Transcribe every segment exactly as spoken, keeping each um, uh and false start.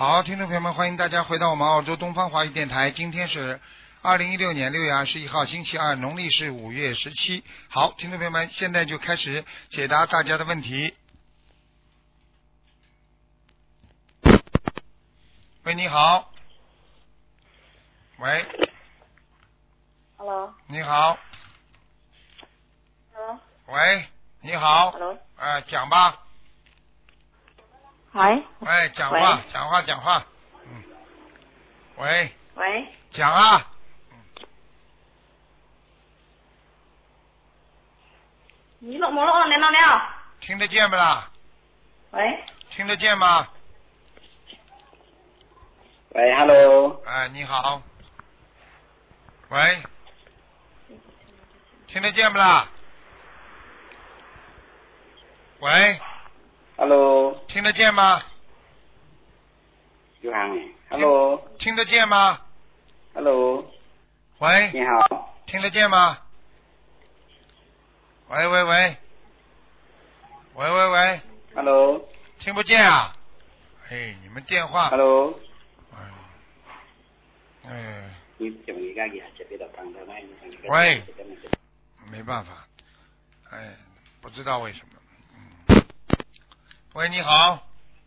好，听众朋友们，欢迎大家回到我们澳洲东方华语电台。今天是二零一六年六月二十一号，星期二，农历是五月十七。好，听众朋友们，现在就开始解答大家的问题。喂，你好。喂。 Hello。 你好。 Hello。 喂，你好。 Hello。 哎、呃，讲吧。 喂。 哎，讲话，讲话，讲话。嗯。喂。 喂。 讲啊。 你录没录了？听到没有？ 听得见不啦？ 喂。 听得见吗？ 喂 ，Hello。 哎，你好。喂。听得见不啦？喂。 Hello。 听得见吗？ 有行诶。Hello。 听得见吗 ？Hello。 喂。 你好。 听得见吗？喂喂喂。喂喂喂。 Hello。 听不见啊？哎，你们电话。 Hello。 哎。哎。喂。没办法。哎，不知道为什么。嗯。喂，你好。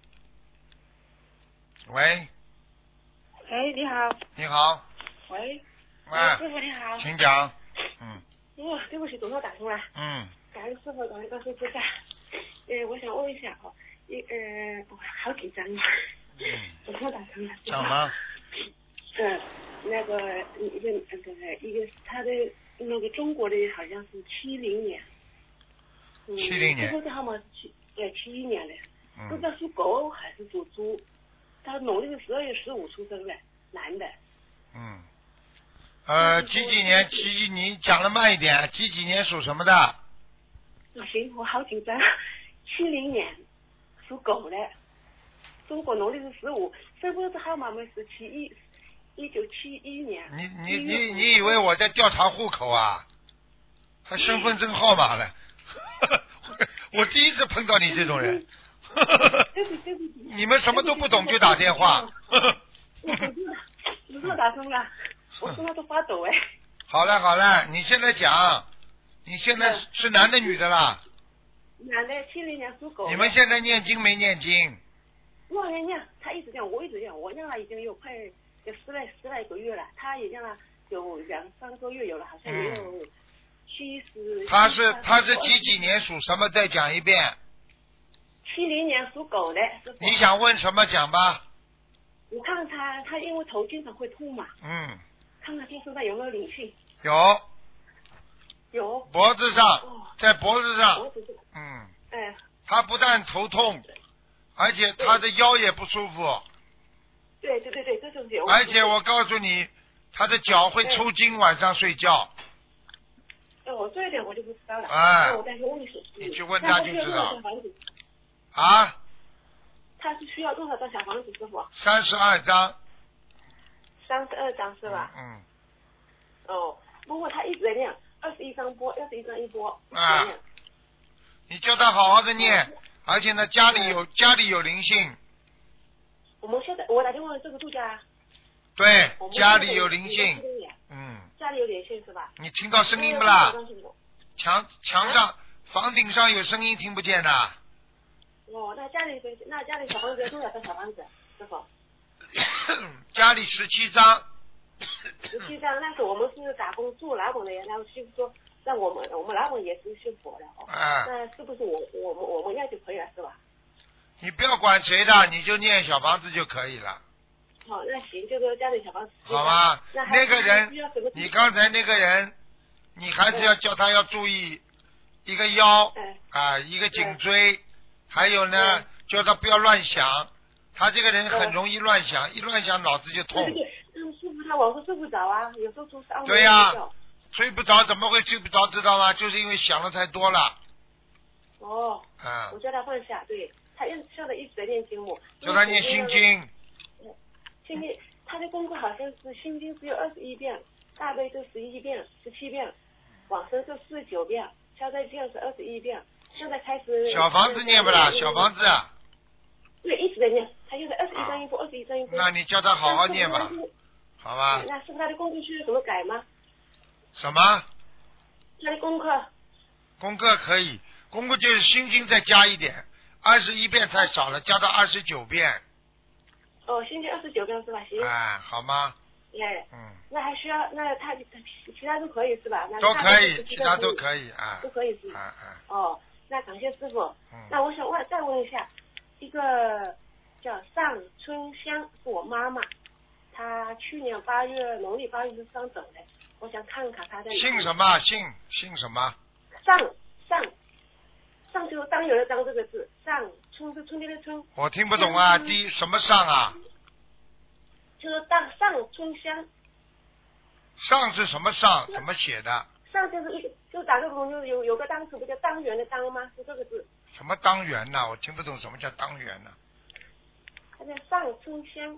喂。 喂，你好。 你好。 喂。 喂。 师傅你好。 请讲。嗯。 哦，对不起，总算打通了。 嗯。 感恩师傅，感恩大师菩萨。呃，我想问一下哦，一呃，我好紧张啊。 嗯。 总算打通了。 讲吗？ 嗯，那个一个那个一个他的那个中国的好像是七零年。 七零年。 最后的号码是七，对，七一年的。 嗯。 不知道属狗还是属猪。他农历是十二月十五出生的，男的。 嗯。呃，几几年？几你讲的慢一点。几几年属什么的？ 行，我好紧张。七零年属狗的，中国农历是十五，身份证号码嘛是七一，一九七一年。 你你你你以为我在调查户口啊？还身份证号码呢？我第一次碰到你这种人。 对不起对不起。 你们什么都不懂就打电话。 我手机马上打通了，我现在都发抖哎。 好了好了，你现在讲，你现在是男的女的啦？ 男的，七零年属狗。 你们现在念经没念经？ 我念念，他一直念，我一直念，我念了已经有快有十来十来个月了，他也念了有两三个月有了，好像也有七十。 他是他是几几年属什么？再讲一遍。 七零年属狗的。 你想问什么讲吧？ 我看看他，他因为头经常会痛嘛。 嗯。 看看他身上有没有灵性。 有。 有。 脖子上， 哦、 在脖子上。 脖子上。 嗯。 哎。 他不但头痛，而且他的腰也不舒服。 对对对对，这就是有。 而且我告诉你，他的脚会抽筋，晚上睡觉。 哦，这一点我就不知道了。 哎。 那我再去问一下。 你去问他就知道。 啊？他是需要多少张小房子，师傅？ 三十二张。 三十二张是吧？ 嗯。 哦，不过他一直在念，二十一张播，二十一张一播。 啊。你叫他好好的念，而且呢，家里有家里有灵性。 我们现在我打电话这个住家。 对，家里有灵性。嗯。 家里有灵性是吧？ 你听到声音不啦？墙墙上、房顶上有声音，听不见的。 哦，那家里那家里小房子多少张小房子，师傅？ 家里十七张。 十七张，那是我们是打工住老本的人，然后就是说让我们我们老本也是信佛的哦。 啊。 那是不是我我们我们要就可以了是吧？ 你不要管谁的，你就念小房子就可以了。 好，那行，这个家里小房子。 好吧。 那那个人，你刚才那个人，你还是要叫他要注意一个腰啊，一个颈椎。还有呢，叫他不要乱想，他这个人很容易乱想，一乱想脑子就痛。 对对对，那师傅他晚上睡不着啊，有时候做噩梦。 对呀、啊，睡不着怎么会睡不着？知道吗？就是因为想的太多了。 哦。 啊。 我叫他放下，对他现现在一直在念经嘛。 叫他念心经。 心经，他的功课好像是心经只有二十一遍，大悲咒十一遍，十七遍，往生咒四十九遍，消灾咒是二十一遍。现在开始。 小房子念不啦？小房子。 对，一直在念，他现在二十一张一波，二十一张一波。 那你叫他好好念吧，好吧？ 那是他的功课需要怎么改吗？ 什么？ 他的功课。 功课可以，功课就是心经再加一点，二十一遍太少了，加到二十九遍。 哦，心经二十九遍是吧？行。 哎，好吗？ 哎。 嗯。 那还需要，那他其他都可以是吧？那都可以，其他都可以啊。 都可以是吧？ 啊啊。 哦，那感谢师傅。 嗯。 那我想问再问一下，一个叫上春香是我妈妈，她去年八月农历八月是上等的，我想看看她在。 姓什么？姓姓什么？ 上上上就是当有的当这个字，上春是春天的春。 我听不懂啊，第什么上啊？ 就是当上春香。 上是什么上？怎么写的？ 上就是一个，就打个工，就有有个单词不叫当元的当吗？是这个字。 什么当元呢？我听不懂什么叫当元呢？ 它叫上春香。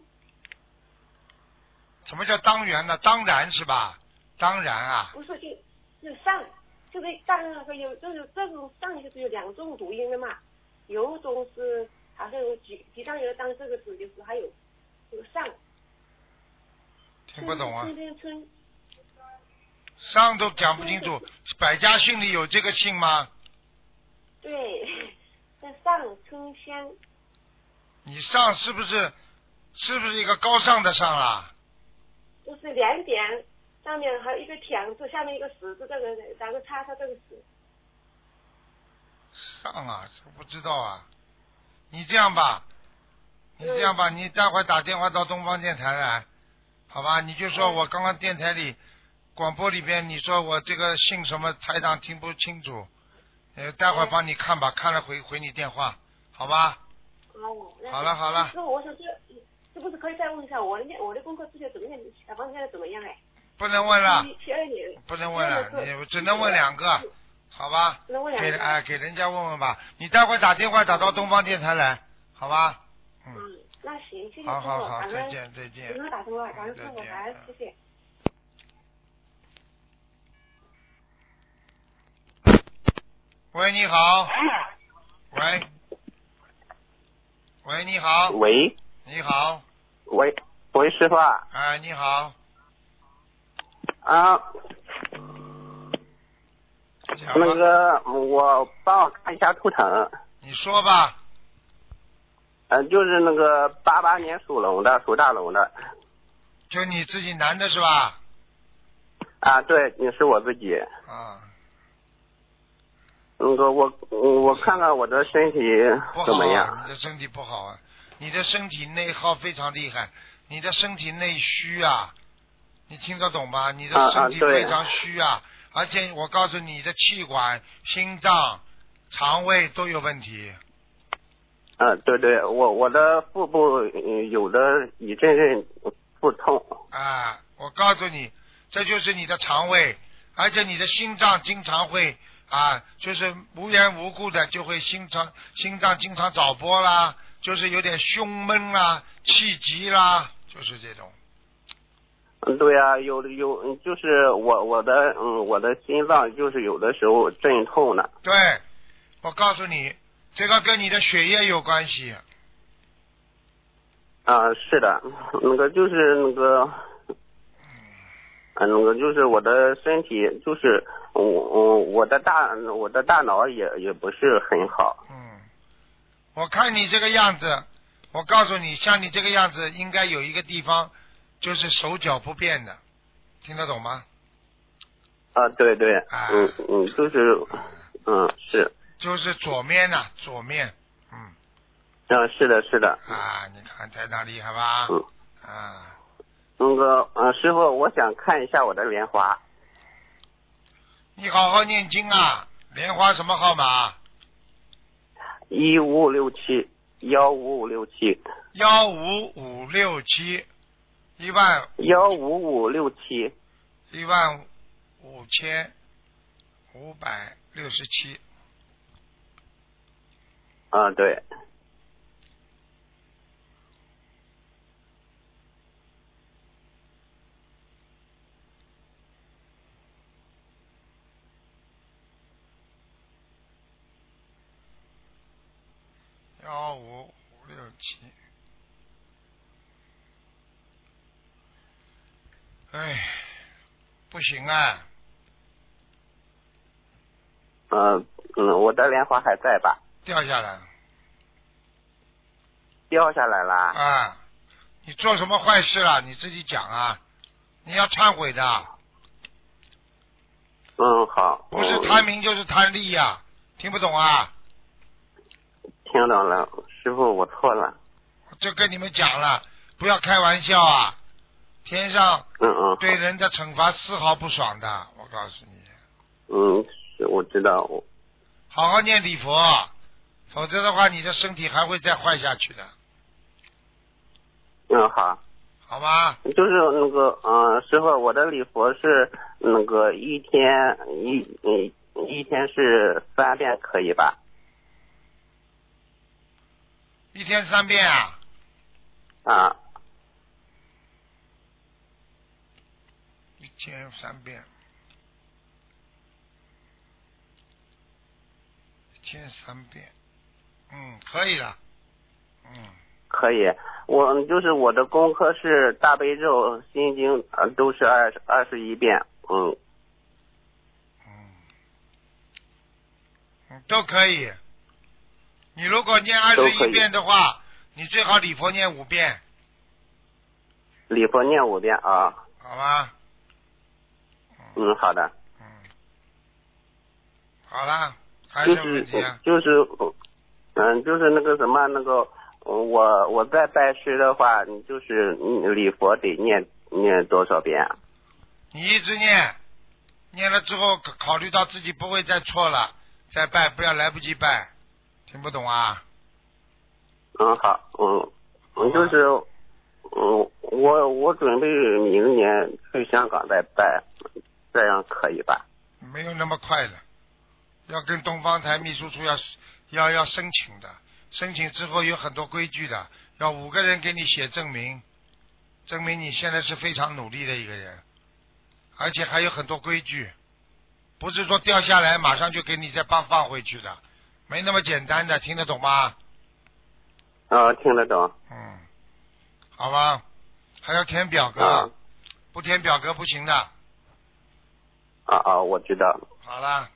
什么叫当元呢？当然是吧？当然啊。 不是，就就上，就是当那个有，就是这种上就是有两种读音的嘛，有一种是好像有几几当有当这个字，就是还有这个上。 听不懂啊。 春天春。 上都讲不清楚，百家姓里有这个姓吗？ 对，叫上春香。 你上是不是是不是一个高尚的上啦？ 就是两点，上面还有一个田字，下面一个十字，这个两个叉叉这个十。 上啊，不知道啊。你这样吧，你这样吧，嗯、你待会打电话到东方电台来，好吧？你就说我刚刚电台里。广播里边你说我这个姓什么台长听不清楚，呃，待会儿帮你看吧，看了回回你电话，好吧？ 哦， 好了好了。 师傅，我想这是不是可以再问一下我的我的功课之前怎么样？小房子现在怎么样？哎。 不能问了。 七二年。 不能问了，你只能问两个，好吧？ 只能问两个。 给哎给人家问问吧，你待会儿打电话打到东方电台来，好吧？ 嗯。嗯，那行，谢谢师傅。 好好好，再见再见。 给他打电话，感恩师傅，感恩，谢谢。 喂，你好。喂。喂，你好。 喂。 你好。 喂，喂，师傅啊。 哎，你好。 啊。那个，我帮我看一下图腾。 你说吧。 嗯、呃，就是那个八八年属龙的，属大龙的。 就你自己男的是吧？ 啊，对，你是我自己。 啊。 那个我我看看我的身体怎么样？ 不好啊，你的身体不好啊，你的身体内耗非常厉害，你的身体内虚啊，你听得懂吗？你的身体非常虚啊，啊而且我告诉你，你的气管、心脏、肠胃都有问题。 嗯、啊，对对，我我的腹部有的一阵阵腹痛。 啊，我告诉你，这就是你的肠胃，而且你的心脏经常会。啊，就是无缘无故的就会心脏心脏经常早搏啦，就是有点胸闷啦、气急啦，就是这种。 嗯，对啊，有有就是我我的嗯我的心脏就是有的时候阵痛的。 对，我告诉你，这个跟你的血液有关系。 啊，是的，那个就是那个，嗯，那个就是我的身体就是。我我我的大我的大脑也也不是很好。 嗯，我看你这个样子，我告诉你，像你这个样子，应该有一个地方就是手脚不便的，听得懂吗？ 啊，对对， 啊、 嗯嗯，就是嗯是。 就是左面呐、啊，左面，嗯。 啊，是的，是的。 啊，你看台长厉害吧？ 嗯。 啊。 那个呃，师傅，我想看一下我的莲花。 你好好念经啊！莲花什么号码？ 一五五六七幺五五六七。 幺五五六七，一万。 幺五五六七。 一万五千五百六十七。 啊，对。 幺五五六七。 七。哎，不行啊。 嗯嗯，我的莲花还在吧？ 掉下来了。 掉下来了。 啊，你做什么坏事了？你自己讲啊，你要忏悔的。 嗯，好。 不是贪名就是贪利呀、啊，听不懂啊？ 听懂了，师傅，我错了。 就跟你们讲了，不要开玩笑啊！天上嗯嗯对人的惩罚丝毫不爽的，我告诉你。 嗯，是我知道。 好好念礼佛，否则的话，你的身体还会再坏下去的。 嗯，好。 好吧。 就是那个，嗯，师傅，我的礼佛是那个一天一一一天是三遍，可以吧？ 一天三遍啊？ 啊。 一天三遍。一天三遍。嗯，可以了。嗯。 可以，我就是我的功课是大悲咒、心经，呃，都是二二十一遍，嗯。 嗯。嗯，都可以。你如果念二十一遍的话，你最好礼佛念五遍。 礼佛念五遍啊。 好吧。 嗯，好的。 嗯。好了，还有什么问题啊？ 就是，嗯，就是那个什么那个。我我在拜师的话，你就是礼佛得念念多少遍啊？ 你一直念，念了之后考虑到自己不会再错了，再拜不要来不及拜，听不懂啊？ 嗯，好，嗯，嗯，就是，嗯，我我准备明年去香港再拜，这样可以吧？ 没有那么快的，要跟东方台秘书处要要要申请的。申请之后有很多规矩的，要五个人给你写证明，证明你现在是非常努力的一个人，而且还有很多规矩，不是说掉下来马上就给你再放放回去的，没那么简单的，听得懂吗？ 啊，听得懂。 嗯，好吧，还要填表格， 啊、 不填表格不行的。 啊啊，我知道。 好了，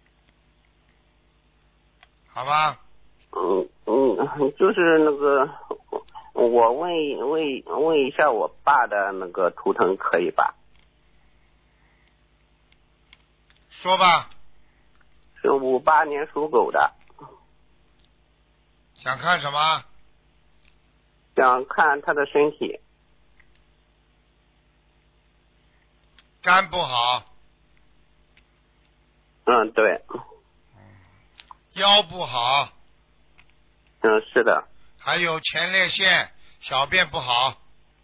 好吧。 嗯嗯，就是那个，我问问问一下我爸的那个图腾可以吧？ 说吧。 是五八年属狗的。 想看什么？ 想看他的身体。 肝不好。 嗯，对。 腰不好。 嗯，是的。 还有前列腺、小便不好。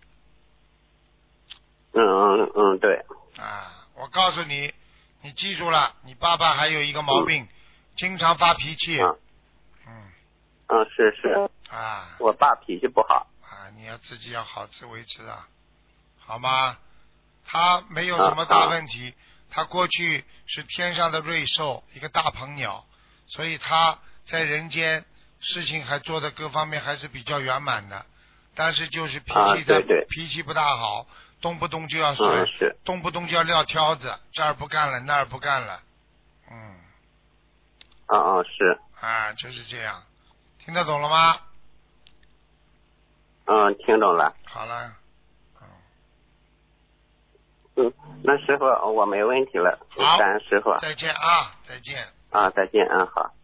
嗯嗯嗯，对。 啊，我告诉你，你记住了，你爸爸还有一个毛病，嗯、经常发脾气。 嗯。 嗯。 嗯，是是。 啊。 我爸脾气不好。 啊，你要自己要好自为之啊，好吗？他没有什么大问题，啊啊、他过去是天上的瑞兽，一个大鹏鸟，所以他在人间。事情还做的各方面还是比较圆满的，但是就是脾气的、 啊、对对脾气不大好，动不动就要甩、 嗯，是动不动就要撂挑子，这儿不干了那儿不干了，嗯， 啊啊是啊就是这样，听得懂了吗？ 嗯，听懂了。 好了， 嗯，嗯，那师傅我没问题了， 好， 感恩师傅， 再见啊，再见。 啊，再见，嗯，好。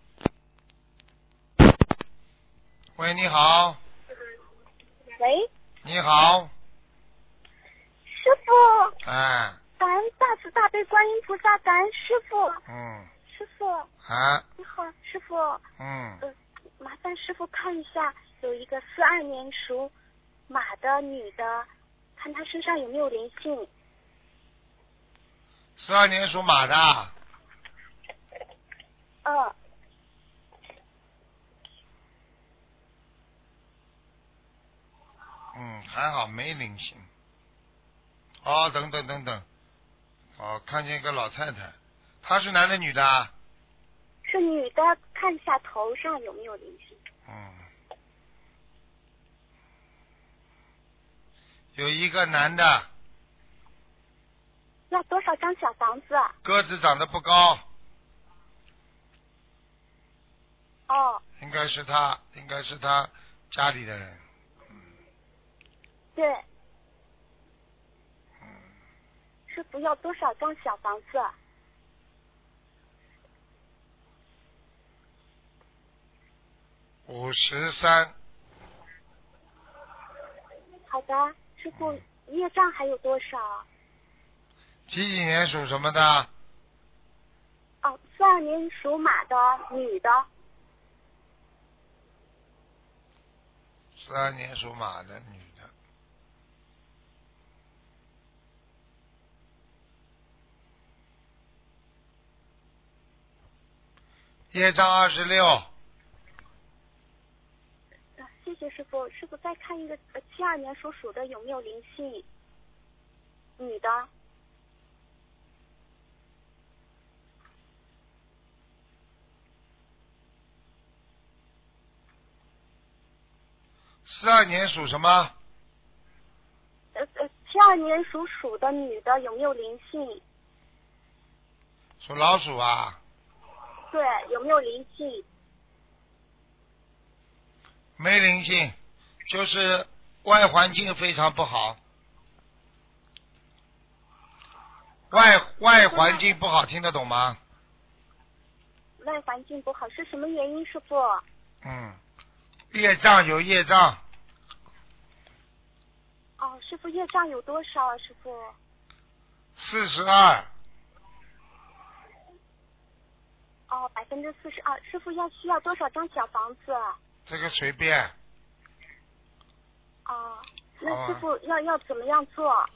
喂，你好。 喂。 你好。 师傅。 哎。 感恩大慈大悲观音菩萨，感恩师傅。 嗯。 师傅。 啊。 你好，师傅。 嗯。 呃，麻烦师傅看一下，有一个四二年属马的女的，看她身上有没有灵性。 四二年属马的。 嗯。 嗯，还好没灵性。哦，等等等等，哦，看见一个老太太，她是男的女的？ 是女的，看一下头上有没有灵性。 嗯， 有一个男的， 要多少张小房子？ 个子长得不高， 哦， 应该是他，应该是他家里的人。 对。师傅要多少张小房子？ 五十三。 好的，师傅，业障还有多少？ 几几年属什么的？ 哦，四二年属马的女的。 四二年属马的女的。业障二十六。 谢谢师傅，师傅再看一个呃七二年属鼠的有没有灵性？女的。 四二年属什么？ 呃呃，七二年属鼠的女的有没有灵性？ 属老鼠啊？ 对，有没有灵性？ 没灵性，就是外环境非常不好。外外环境不好，听得懂吗？ 外环境不好是什么原因，师傅？ 嗯，业障有业障。 哦，师傅业障有多少啊，师傅？ 四十二。 哦，百分之四十二，师傅要需要多少张小房子？ 这个随便。 哦，那师傅要要怎么样做？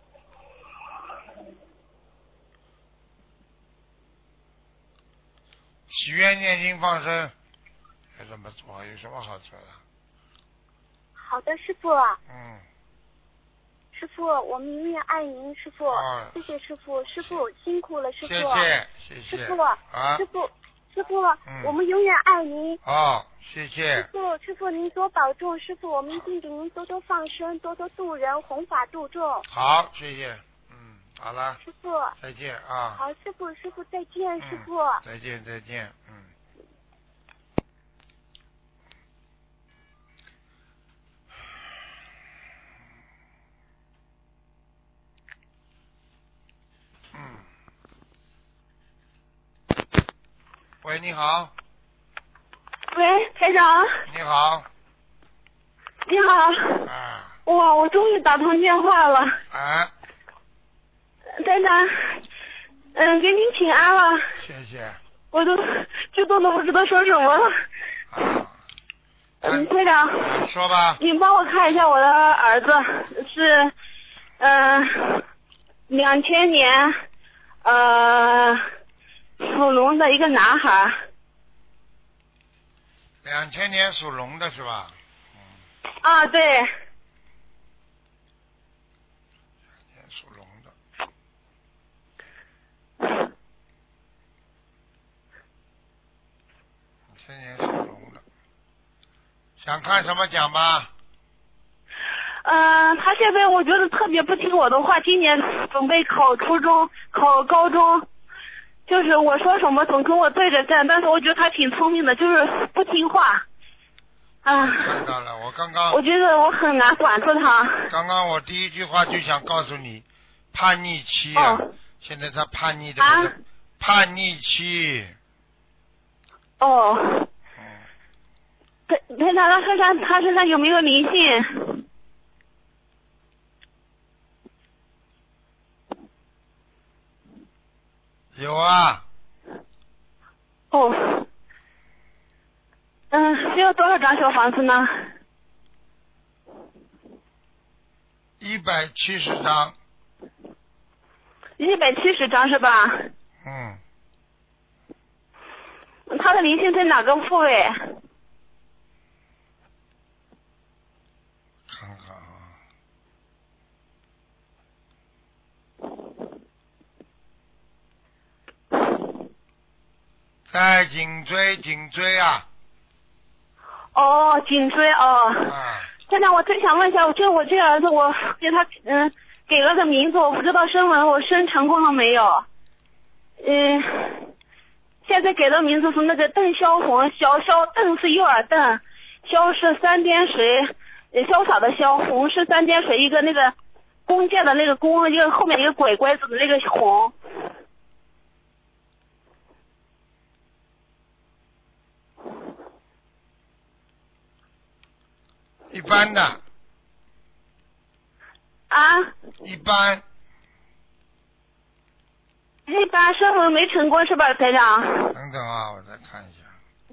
许愿念经放生，有什么做？有什么好做的？ 好的，师傅。 嗯。 师傅，我们永远爱您，师傅。 哦、 谢谢师傅，师傅辛苦了，师傅。 谢谢谢谢。 师傅， 啊， 师傅，师傅、 嗯， 我们永远爱您。 哦，谢谢。 师傅，师傅您多保重，师傅我们一定给您多多放生，多多度人，弘法度众。 好，谢谢。嗯，好了。 师傅。 再见啊。 好，师傅，师傅再见， 嗯、 师傅。 再见，再见，嗯。嗯。喂，你好。 喂，台长。 你好。 你好。 啊。 哇，我终于打通电话了。 啊。 台长，嗯，给您请安了。 谢谢。 我都激动的不知道说什么了。 啊。 嗯，台长。 说吧。 您帮我看一下我的儿子是，嗯、呃，两千年，呃，属龙的一个男孩。 两千年属龙的是吧？ 嗯。啊，对。 两年属龙的。两千年属龙的。想看什么讲吧？ 嗯、呃，他现在我觉得特别不听我的话，今年准备考初中、考高中，就是我说什么总跟我对着干，但是我觉得他挺聪明的，就是不听话。啊。 看到了，我刚刚。 我觉得我很难管住他。 刚刚我第一句话就想告诉你，叛逆期啊！ 哦、 现在他叛逆的。 啊。 叛逆期。 哦。他他他他身上他身上有没有灵性？ 有啊。 哦。嗯，需要多少张小房子呢？ 一百七十张。 一百七十张是吧？ 嗯。 他的灵性在哪个部位？ 看看啊。在颈椎，颈椎啊。 哦，颈椎哦。 啊。 现在我最想问一下，就我这个儿子，我给他嗯给了个名字，我不知道生完我生成功了没有？嗯，现在给的名字是那个邓萧红，小萧邓是右耳邓，萧是三点水，潇洒的萧，红是三点水一个那个弓箭的那个弓，一个后面一个鬼鬼子的那个红。 一般的。 啊？ 一般。 一般生文没成功是吧，台长？ 等等啊，我再看一下。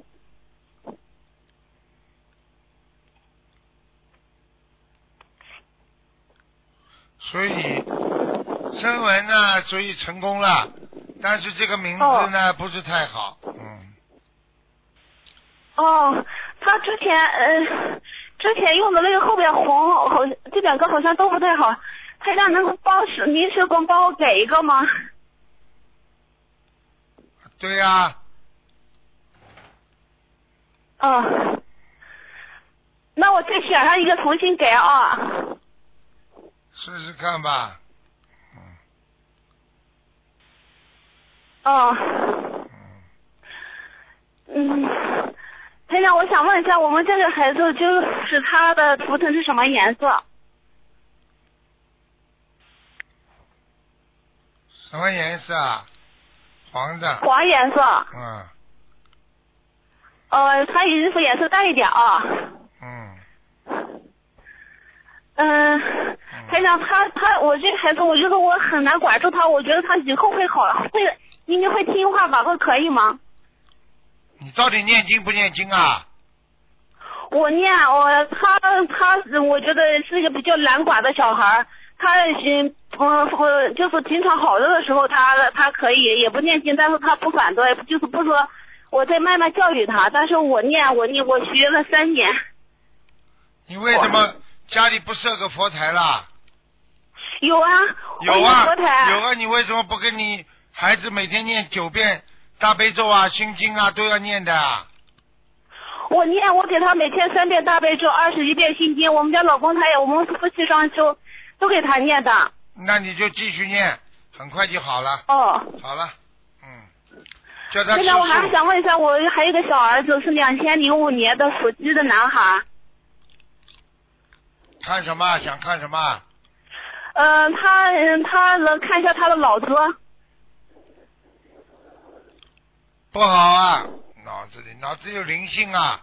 所以声纹呢，所以成功了，但是这个名字呢、哦、不是太好，嗯。 哦，他之前呃之前用的那个后边红，好这两个好像都不太好，台长能帮临时工帮我给一个吗？ 对呀、啊。 哦，那我再选上一个重新给啊。 试试看吧。 嗯。哦。嗯。台长，我想问一下，我们这个孩子就是他的图腾是什么颜色？ 什么颜色啊？黄的。 黄颜色。 嗯。 呃，他衣服颜色淡一点啊。 嗯。 嗯，台长，他他我这个孩子，我觉得我很难管住他，我觉得他以后会好，会应该会听话吧，会可以吗？ 你到底念经不念经啊？ 我念，我他他，我觉得是一个比较难管的小孩，他嗯嗯就是平常好着的时候他他可以也不念经，但是他不反对，就是不说我在慢慢教育他，但是我念我念我学了三年。 你为什么家里不设个佛台啦？ 有啊， 有啊， 佛台有啊，你为什么不跟你孩子每天念九遍大悲咒啊、心经啊都要念的啊？ 我念，我给他每天三遍大悲咒，二十一遍心经。我们家老公他也，我们夫妻双修，都给他念的。 那你就继续念，很快就好了。 哦。好了，嗯。叫他。 现在我还想问一下，我还有一个小儿子，是两千零五年的属鸡的男孩。 看什么？想看什么？ 嗯、呃，他嗯，他能看一下他的脑子。 不好啊，脑子里脑子有灵性啊。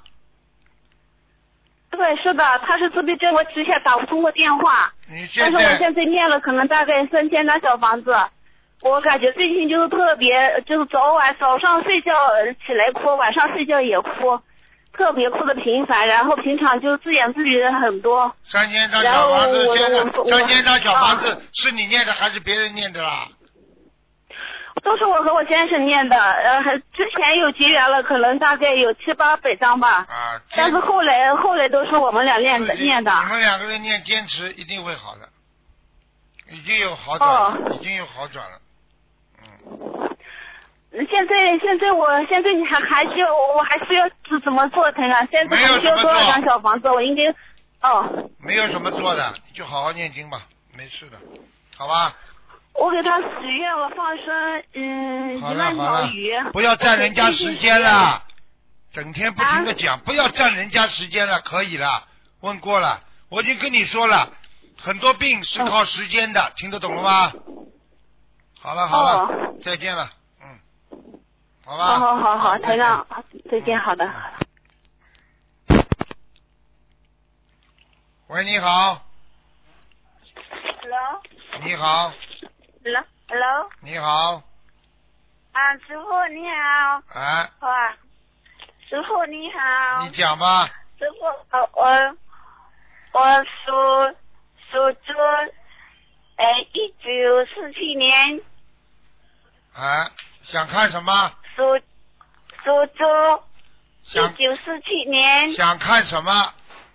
对，是的，他是自闭症，我之前打不通过电话。 你现在。 但是我现在念了可能大概三千张小房子，我感觉最近就是特别，就是早晚早上睡觉起来哭，晚上睡觉也哭。特别哭的频繁，然后平常就自言自语的很多。 三千张小房子，现在三千张小房子是你念的还是别人念的啦？ 都是我和我先生念的，呃，之前有结缘了，可能大概有七八百张吧。 啊。 但是后来后来都是我们俩念的念的。 你们两个人念坚持一定会好的，已经有好转了，哦、已经有好转了，嗯。 现在现在我现在你还还需要我还需要怎么做台长？现在还需要多少张小房子？我应该哦。 没有什么做的，你就好好念经吧，没事的，好吧？ 我给他许愿了放生，嗯，一万条鱼。 不要占人家时间了，整天不停的讲，啊、不要占人家时间了，可以了。问过了，我已经跟你说了，很多病是靠时间的，嗯、听得懂了吗？好了好了，哦、再见了。好吧， 好好好好，台长，再见，好的。 喂，你好。 Hello。 你好。 Hello。Hello。 你好。 啊，师傅你好。 啊。 哇，师傅你好。 你讲吧。 师傅，我我属属猪，呃，一九四七年。 啊，想看什么？ 属属猪，一九四七年。 想看什么？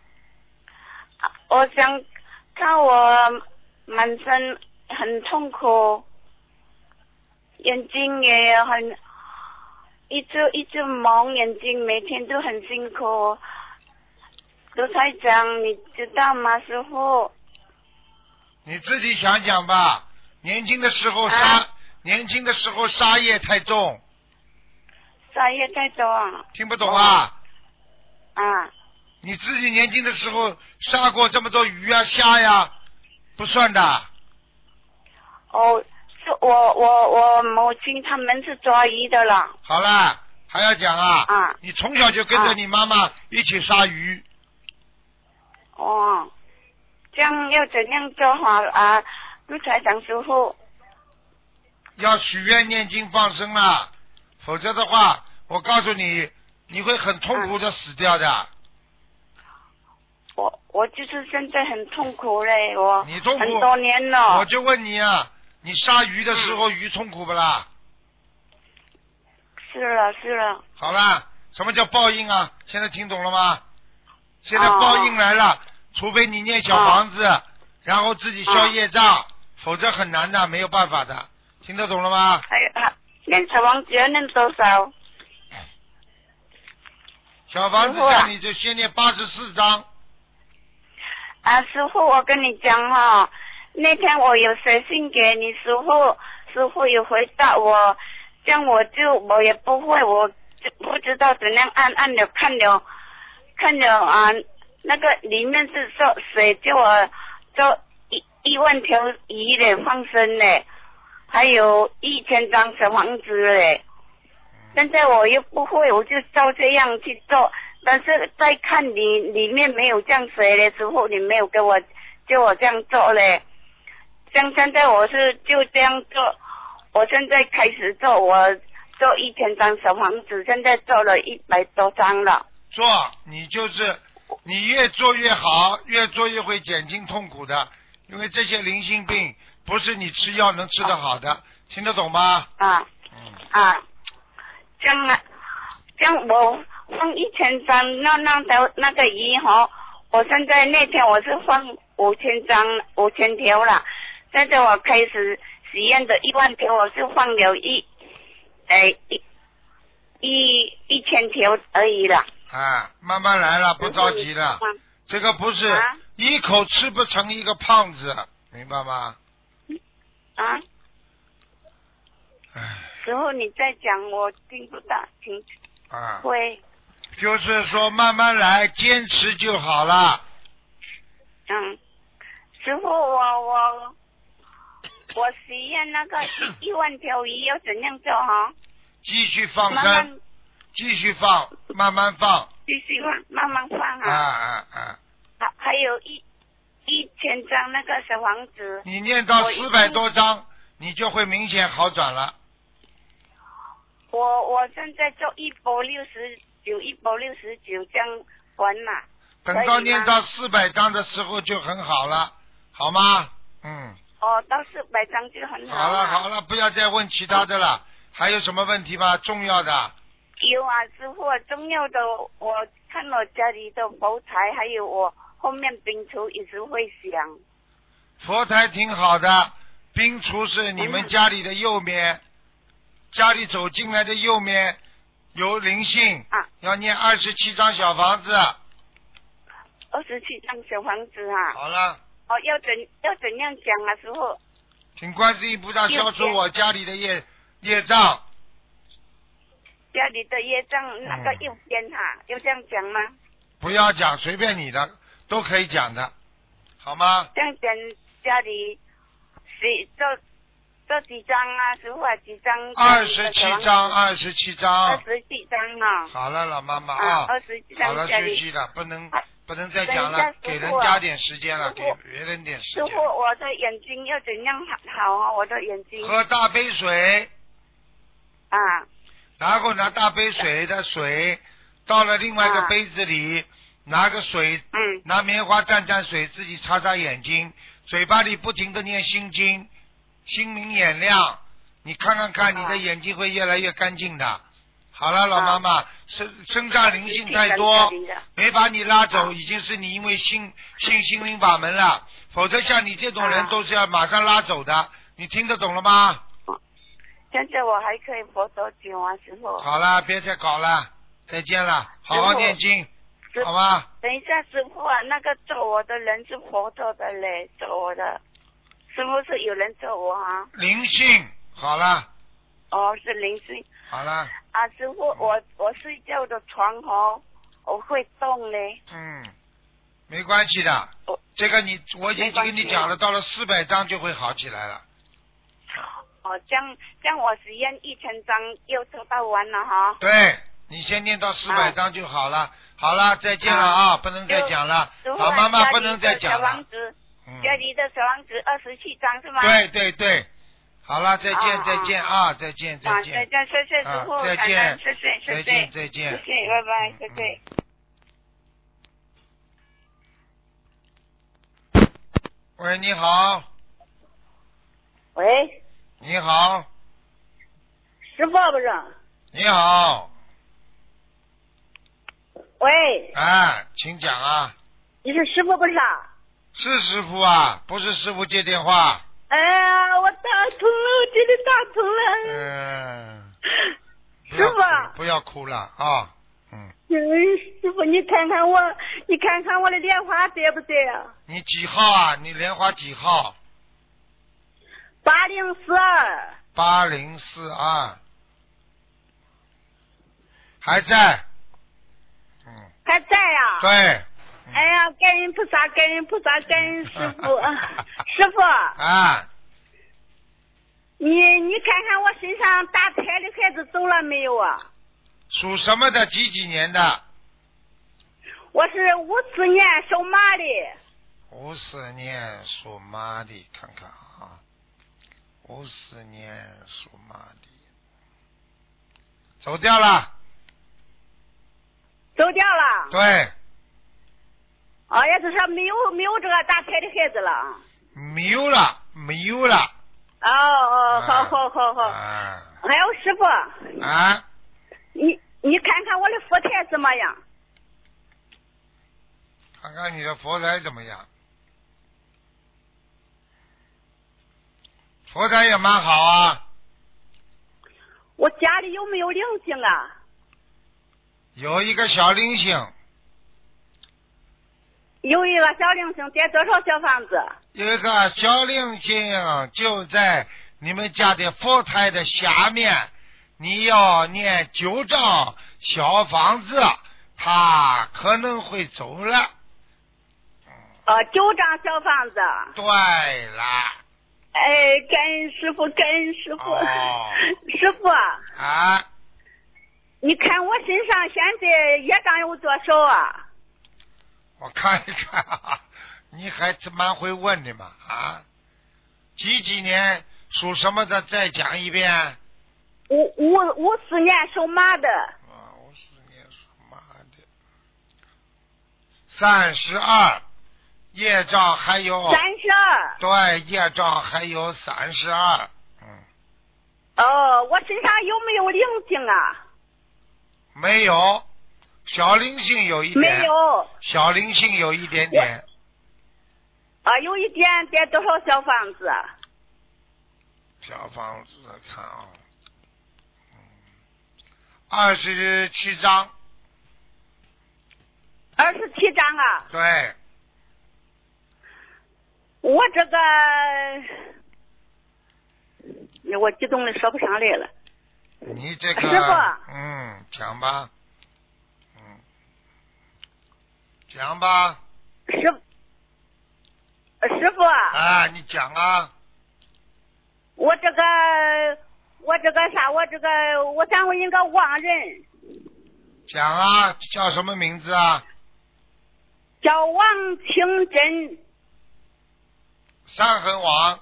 我想看我满身很痛苦，眼睛也很一直一直蒙眼睛，每天都很辛苦。 卢台长，你知道吗，师傅？ 你自己想想吧，年轻的时候杀， 啊、 年轻的时候杀业太重。 杀业太重。 听不懂啊？ 啊。 你自己年轻的时候杀过这么多鱼啊虾呀，不算的。 哦，是我我我母亲他们是抓鱼的了。 好了，还要讲啊？ 啊。 你从小就跟着你妈妈一起杀鱼。 哦。这样要怎样做好啊？卢台长师傅， 要许愿念经放生了，否则的话，我告诉你，你会很痛苦的死掉的。 嗯、我我就是现在很痛苦嘞，我你痛苦很多年了。 我就问你啊，你杀鱼的时候，嗯、鱼痛苦不啦？ 是了是了。 好了，什么叫报应啊？现在听懂了吗？现在报应来了。哦，除非你念小房子，啊、然后自己消业障，啊、否则很难的，没有办法的。听得懂了吗？ 还有啊，念小房子要念多少？ 小房子叫你就先念八十四章。 啊，师傅，我跟你讲哈、哦，那天我有写信给你，师傅，师傅有回答我，这样我就我也不会，我就不知道怎样按按了看了看了啊。那个里面是说水叫我做一一万条鱼的放生嘞，还有一千张小房子嘞。现在我又不会，我就照这样去做。但是再看你里面没有这样水的时候，你没有给我叫我这样做嘞。像现在我是就这样做，我现在开始做，我做一千张小房子，现在做了一百多张了。 做，你就是。你越做越好，越做越会减轻痛苦的，因为这些灵性病不是你吃药能吃得好的，啊、听得懂吗？ 啊，嗯、啊，这样啊，这样我放一千张那那条那个鱼哈，我现在那天我是放五千张五千条了，现在我开始许愿的一万条，我是放了一，呃一一一千条而已了。 啊，慢慢来了，不着急了。这个不是、啊、一口吃不成一个胖子，明白吗？ 啊？唉。时候你在讲，我听不大清楚。 啊。 会。 就是说慢慢来，坚持就好了。 嗯。师傅，我我我许愿那个一一万条鱼要怎样做哈？ 继续放生。 慢慢继续放，慢慢放。 继续放，慢慢放啊！ 啊啊啊！ 还还有一一千张那个小房子。 你念到四百多张，你就会明显好转了。 我我现在做一波六十九，一波六十九这样还嘛。 等到念到四百张的时候就很好了，好吗？嗯。 哦，到四百张就很好。 好了好了，不要再问其他的了。还有什么问题吗？重要的。 有啊，师傅，重要的，我看我家里的佛台，还有我后面冰橱一直会响。 佛台挺好的，冰橱是你们家里的右面，嗯、家里走进来的右面有灵性， 啊、 要念二十七张小房子。 二十七张小房子啊。 好了。 哦，要怎要怎样讲啊，师傅？ 请观世音菩萨消除我家里的业业障。 家里的业障那个右边哈、嗯，要这样讲吗？ 不要讲，随便你的，都可以讲的，好吗？ 这样讲家里是做做几张啊？师傅啊，几张？ 二十七张，二十七张。 二十七张啊！ 好了，老妈妈啊， 二十七张。 好了，休息了，不能、啊、不能再讲了，给人家点时间了，给别人点时间。 师傅，我的眼睛要怎样好啊？我的眼睛。 喝大杯水。 啊。 然后拿大杯水的水倒了另外一个杯子里，啊、拿个水， 嗯， 拿棉花蘸蘸水，自己擦擦眼睛，嘴巴里不停的念心经，心明眼亮，你看看看，你的眼睛会越来越干净的。好了，老妈妈，身、啊、身上灵性太多，没把你拉走，啊、已经是你因为信信心灵法门了，否则像你这种人都是要马上拉走的，你听得懂了吗？ 现在我还可以活多久啊，师傅？ 好了，别再搞了，再见了，好好念经。 师好吧？ 等一下，师傅啊，那个揍我的人是佛陀的嘞，揍我的，是不是有人揍我啊？ 灵性，好了。 哦，是灵性。 好了。 啊，师傅，我我睡觉的床哦，我会动嘞。 嗯，没关系的。 哦、 这个你我已经跟你讲了，到了四百章就会好起来了。 哦，这样这样我实验一千张又做到完了哈。 对，你先念到四百章就好了。啊、好了，再见了啊，啊不能再讲了。好，妈妈不能再讲了。 小王子，家里的小王子二十七章是吗？ 对对对，好了，再见、啊、再见啊，再见再见。 再见，谢谢师傅， 再见， 谢谢谢谢， 再见再见， 谢谢，拜拜，谢谢。 喂，你好。 喂。 你好。 师傅不是？ 你好。 喂。 哎，请讲啊。 你是师傅不是？ 是师傅啊，不是师傅接电话。 哎呀，我打通了，我真的打通了。 嗯。 师傅。 不要哭了啊。嗯。 师傅，你看看我，你看看我的莲花对不对啊？ 你几号啊？你莲花几号？ 八零四二。 八零四二。还在。嗯。 还在呀、啊？ 对。 哎呀，感恩菩萨，感恩菩萨，感恩师傅，师傅。 啊。 你你看看我身上打胎的孩子走了没有啊？ 属什么的？几几年的？ 我是五四年属马的。 五四年属马的，看看啊，五四年属马的，走掉了。 走掉了。 对。 哦，也就是说没有没有这个打胎的孩子了。 没有了，没有了。 哦哦，好好好好。 啊。 还有师傅。 啊。 你你看看我的佛台怎么样？ 看看你的佛台怎么样？佛台也蛮好啊。 我家里有没有灵性啊？ 有一个小灵性。 有一个小灵性，得多少小房子？ 有一个小灵性就在你们家的佛台的下面，你要念九张小房子，他可能会走了。 呃，九张小房子。 对啦。 哎，感恩师傅，感恩师傅。 哦、 师傅。 啊。 你看我身上现在业障有多少啊？ 我看一看啊，你还蛮会问的嘛啊！几几年属什么的？再讲一遍。 五五五四年属马的。 啊，五四年属马的。三十二，业障还有。 三十二。 对，业障还有三十二。嗯。 哦，我身上有没有灵性啊？ 没有。小灵性有一点， 没有。 小灵性有一点点。 啊，有一点，得多少小房子？ 小房子看啊，嗯，二十七张。 二十七张啊。 对。 我这个，我激动的说不上来了。 你这个。 师傅。 嗯，讲吧。讲吧， 师师傅啊，你讲啊。 我这个，我这个啥，我这个，我想问一个亡人。 讲啊，叫什么名字啊？ 叫王清真。 山横王。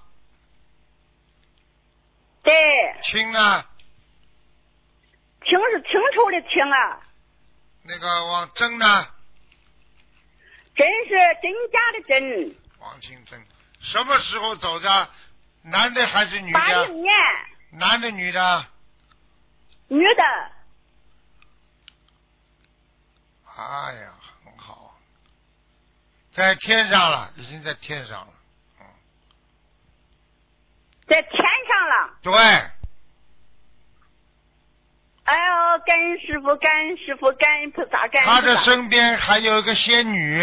对。 清呢？ 清是清楚的清啊。 那个王真呢？ 真是真假的真。 王清真什么时候走的？男的还是女的？ 八零年。 男的女的？ 女的。 哎呀，很好，在天上了，已经在天上了。嗯。 在天上了。 对。 哎呦， 感恩师傅，感恩师傅，感恩菩萨，感恩菩萨。 他的身边还有一个仙女。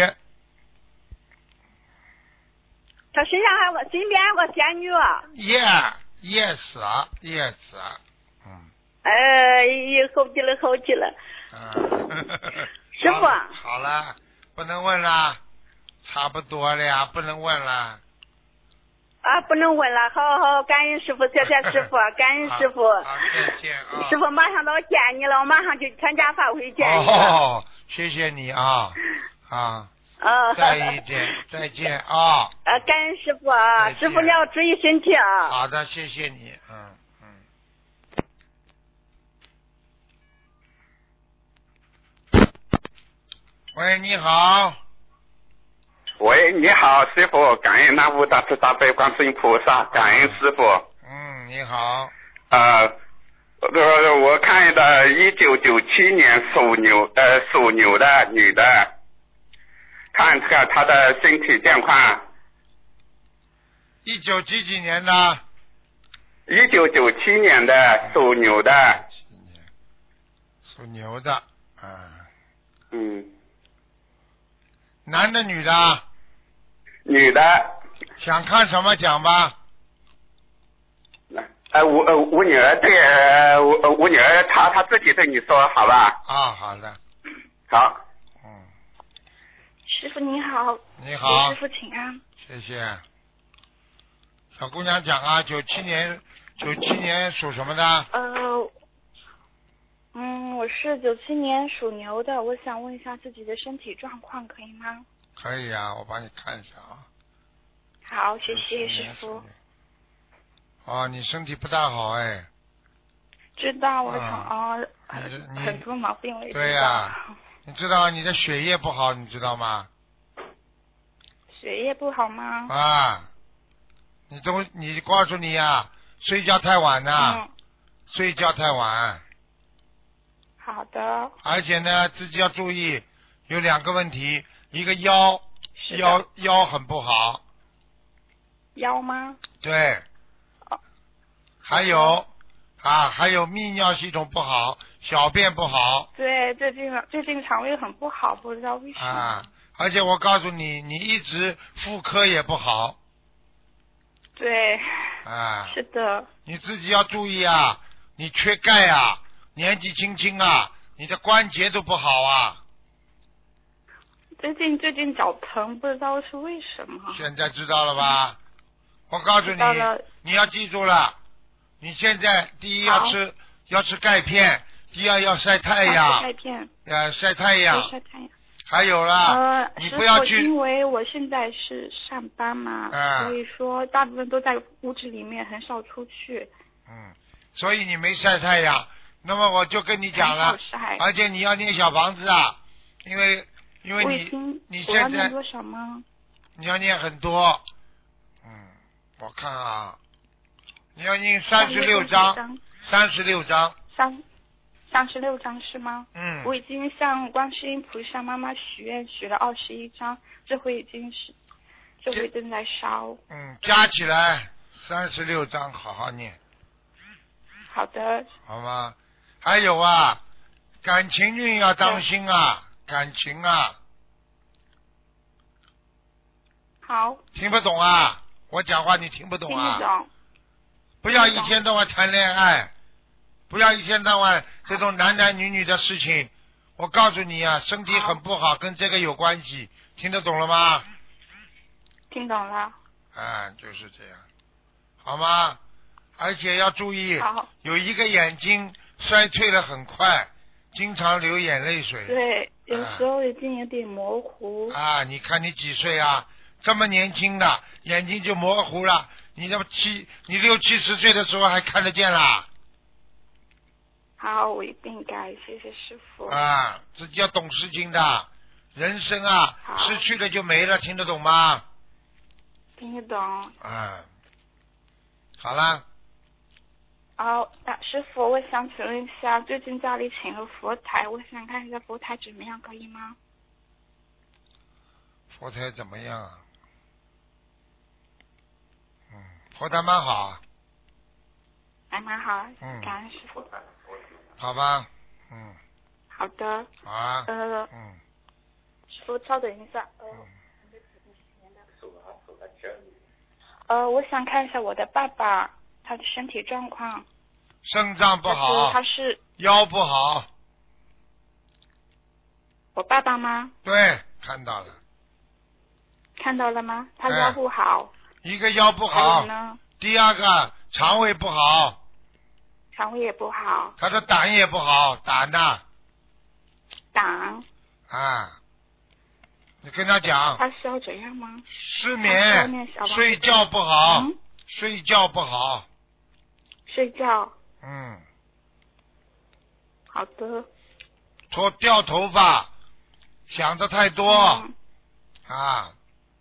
他身上还有个身边还有个仙女。 Yeah, yes 啊 ，yes 啊，嗯。 哎，好极了，好极了。 嗯。 师傅。 好了，不能问了，差不多了呀，不能问了。 啊，不能问了，好好，感恩师傅，谢谢师傅，感恩师傅。 好，再见啊。 师傅马上到见你了，我马上就参加法会见你。 哦，谢谢你啊啊。 啊。 再一见，再见啊。 啊，感恩师傅啊，师傅你要注意身体啊。 好的，谢谢你，嗯嗯。喂，你好。 喂，你好，师傅，感恩南无大慈大悲观世音菩萨，感恩师傅。 嗯，你好。 呃，呃，我看的一九九七年属牛呃属牛的女的，看看她的身体健康。 一九几几年的？ 一九九七年的属牛的。 属牛的，啊。 嗯。 男的女的？ 女的。 想看什么讲吧？ 呃，我呃我女儿对呃我我女儿她她自己对你说好吧？ 啊，好的。 好。 嗯。 师傅你好。 你好。 师傅请安。 谢谢。小姑娘讲啊，九七年九七年属什么的？ 呃，嗯，我是九七年属牛的，我想问一下自己的身体状况，可以吗？ 可以啊，我帮你看一下啊。 好，谢谢师傅。 哦，你身体不大好哎。 知道，我想啊， 很很多毛病我也知道。 对呀、啊，你知道你的血液不好，你知道吗？ 血液不好吗？ 啊，你都你告诉你呀、啊，睡觉太晚呐、 嗯， 睡觉太晚。 好的。 而且呢，自己要注意，有两个问题，一个腰腰腰很不好。 腰吗？ 对。还有啊，还有泌尿系统不好，小便不好。 对，最近最近肠胃很不好，不知道为什么。 啊，而且我告诉你，你一直妇科也不好。 对。 啊。 是的。 你自己要注意啊，你缺钙啊，年纪轻轻啊，你的关节都不好啊。 最近最近脚疼，不知道是为什么。 现在知道了吧？我告诉你，你要记住了。你现在第一要吃要吃钙片，第二要晒太阳。 晒片。 呃，晒太阳。 晒太阳。 还有啦， 呃， 你不要去。 因为我现在是上班嘛， 嗯、 所以说大部分都在屋子里面，很少出去。 嗯，所以你没晒太阳。那么我就跟你讲了，而且你要念小房子啊，因为因为你你现在我要念多少吗？ 你要念很多。嗯，我看啊。你要念三十六章，三十六章， 三三十六章是吗？ 嗯， 我已经向观世音菩萨妈妈许愿许了二十一章，这回已经是，这回正在烧。 嗯，加起来三十六章，好好念。 好的。 好吗？还有啊，感情运要当心啊，感情啊。 好。 听不懂啊？我讲话你听不懂啊？ 听不懂。 不要一天到晚谈恋爱，不要一天到晚这种男男女女的事情。我告诉你啊，身体很不好，跟这个有关系。听得懂了吗？ 听懂了。 啊，就是这样，好吗？而且要注意，有一个眼睛衰退了很快，经常流眼泪水。 对，有时候已经有点模糊。 啊，你看你几岁啊？这么年轻的眼睛就模糊了。你这么七，你六七十岁的时候还看得见啦？ 好，我一定改，谢谢师傅。 啊，自己要懂事情的，人生啊，失去了就没了，听得懂吗？ 听得懂。 啊，好啦。 好，那师傅，我想请问一下，最近家里请了佛台，我想看一下佛台怎么样，可以吗？ 佛台怎么样啊？嗯，佛台蛮好， 还蛮好， 嗯， 感恩师傅。 好吧，嗯， 好的。 好啊。 呃。 嗯。 师傅，稍等一下。呃。呃，我想看一下我的爸爸，他的身体状况。 肾脏不好。 他是。 腰不好。 我爸爸吗？ 对，看到了。 看到了吗？他腰不好。 一个腰不好。 呢？ 第二个肠胃不好。 肠胃也不好。 他的胆也不好，胆呐。 胆。 啊。你跟他讲。 他需要怎样吗？ 失眠，睡觉不好， 嗯、 睡觉不好。 睡觉。 嗯。 好的。 脱掉头发，想的太多。 嗯、 啊。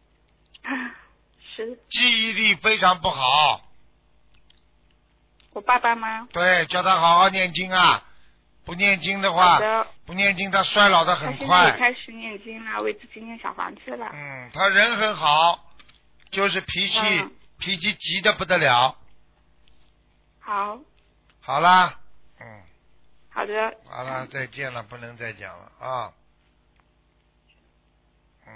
是。 记忆力非常不好。 我爸爸吗？ 对，叫他好好念经啊！不念经的话， 的不念经他衰老的很快。 他现在也开始念经了，为自己念小房子了。 嗯，他人很好，就是脾气、 嗯、 脾气急得不得了。 好。 好啦，嗯。 好的。 好了，再见了，不能再讲了啊。嗯。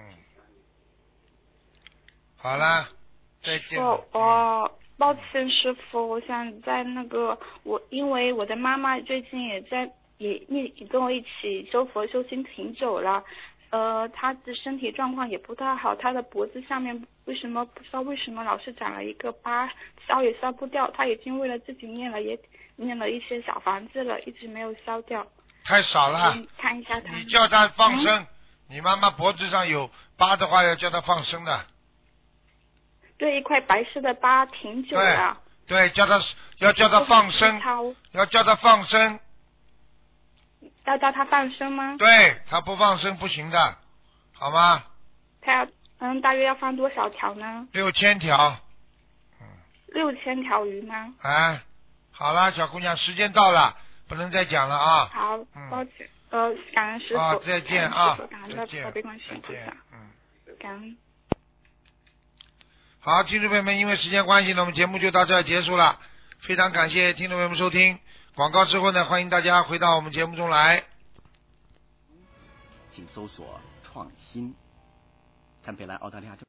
好了，再见了。 我我抱歉，师傅，我想在那个我，因为我的妈妈最近也在也也也跟我一起修佛修心挺久了，呃，她的身体状况也不太好，她的脖子下面为什么不知道为什么老是长了一个疤，消也消不掉，她已经为了自己念了也念了一些小房子了，一直没有消掉。 太少了。 看一下她。 你叫她放生， 嗯、 你妈妈脖子上有疤的话，要叫她放生的。 对，一块白色的疤挺久了。 对，对，叫他要叫他放生，要叫他放生。 要叫他放生吗？ 对，他不放生不行的，好吗？ 他要嗯，大约要放多少条呢？ 六千条。 嗯。六千条鱼吗？ 哎，好了，小姑娘，时间到了，不能再讲了啊。 好，嗯、抱歉，呃，感恩师傅。 啊，再见啊， 感恩的宝贝观世音菩萨。 嗯。 感恩。 好，听众朋友们，因为时间关系呢，我们节目就到这儿结束了。非常感谢听众朋友们收听。广告之后呢，欢迎大家回到我们节目中来。 请搜索创新，堪培拉澳大利亚政